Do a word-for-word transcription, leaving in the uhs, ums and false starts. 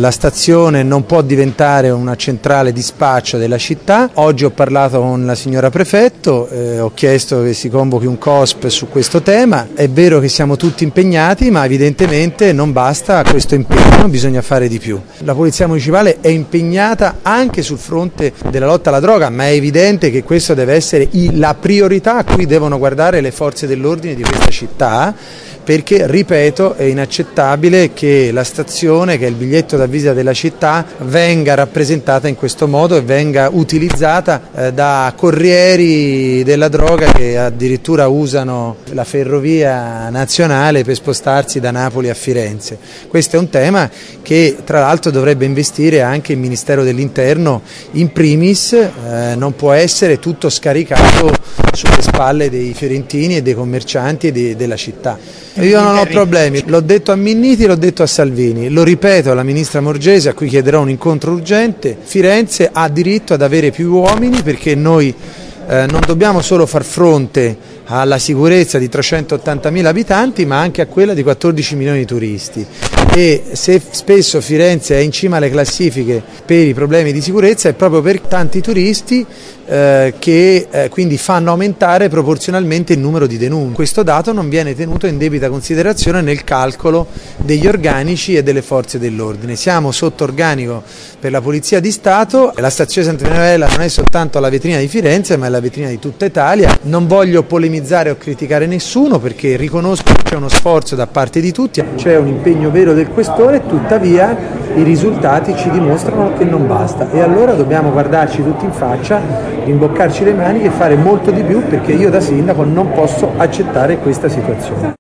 La stazione non può diventare una centrale di spaccio della città. Oggi ho parlato con la signora prefetto, eh, ho chiesto che si convochi un C O S P su questo tema. È vero che siamo tutti impegnati, ma evidentemente non basta questo impegno, bisogna fare di più. La Polizia Municipale è impegnata anche sul fronte della lotta alla droga, ma è evidente che questo deve essere la priorità a cui devono guardare le forze dell'ordine di questa città, perché, ripeto, è inaccettabile che la stazione, che è il biglietto da visita della città, venga rappresentata in questo modo e venga utilizzata eh, da corrieri della droga che addirittura usano la ferrovia nazionale per spostarsi da Napoli a Firenze. Questo è un tema che tra l'altro dovrebbe investire anche il Ministero dell'Interno in primis, eh, non può essere tutto scaricato sulle spalle dei fiorentini e dei commercianti e de, della città. Io non ho problemi, l'ho detto a Minniti, l'ho detto a Salvini, lo ripeto alla ministra Morgese, a cui chiederò un incontro urgente. Firenze ha diritto ad avere più uomini, perché noi eh, non dobbiamo solo far fronte alla sicurezza di trecentottantamila abitanti, ma anche a quella di quattordici milioni di turisti. E se spesso Firenze è in cima alle classifiche per i problemi di sicurezza, è proprio per tanti turisti eh, che eh, quindi fanno aumentare proporzionalmente il numero di denunce. Questo dato non viene tenuto in debita considerazione nel calcolo degli organici e delle forze dell'ordine. Siamo sotto organico per la Polizia di Stato, la stazione Santa Marinella non è soltanto la vetrina di Firenze, ma è la vetrina di tutta Italia. Non voglio polemizzare o criticare nessuno, perché riconosco che c'è uno sforzo da parte di tutti, c'è un impegno vero del Questore, tuttavia i risultati ci dimostrano che non basta, e allora dobbiamo guardarci tutti in faccia, rimboccarci le maniche e fare molto di più, perché io da sindaco non posso accettare questa situazione.